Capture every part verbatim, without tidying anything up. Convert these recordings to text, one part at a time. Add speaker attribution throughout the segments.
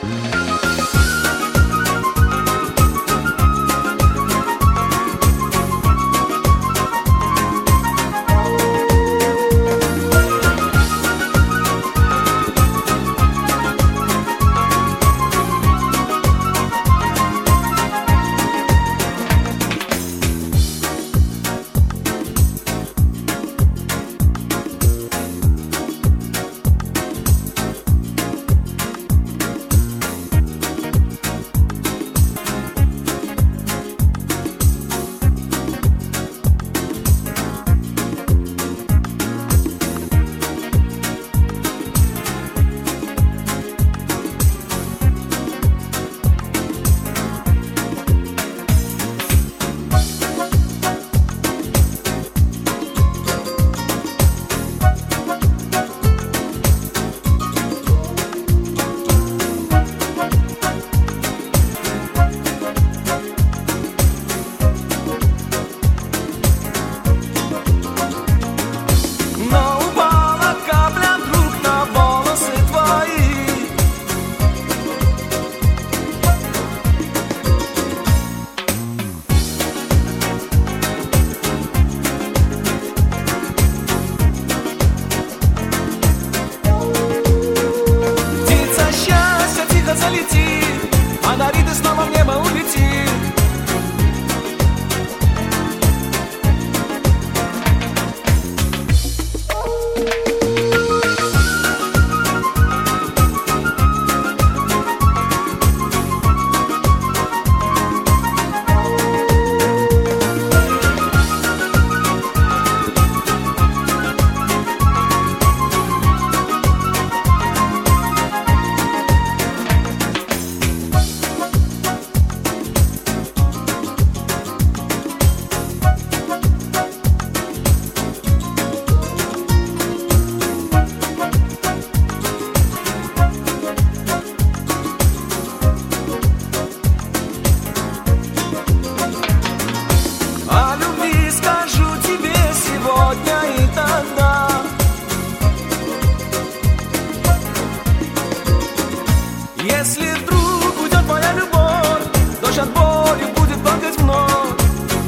Speaker 1: Если вдруг уйдет моя любовь, дождь от боли будет плакать вновь.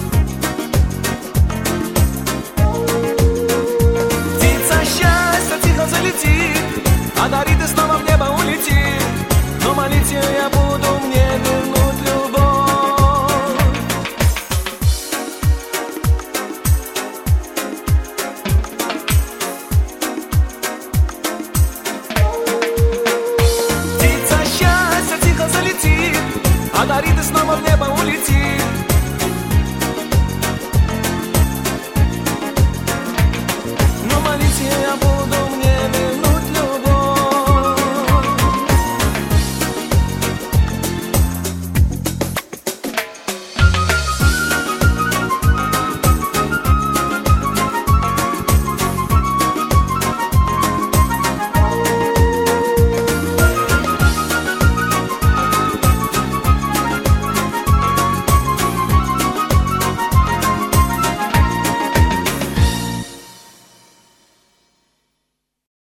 Speaker 1: Птица счастья тихо залетит, одарит и снова в небо улетит. Но молить ее я буду, мне вернуть любовь. Птица счастья тихо залетит, одарит и снова в небо улетит.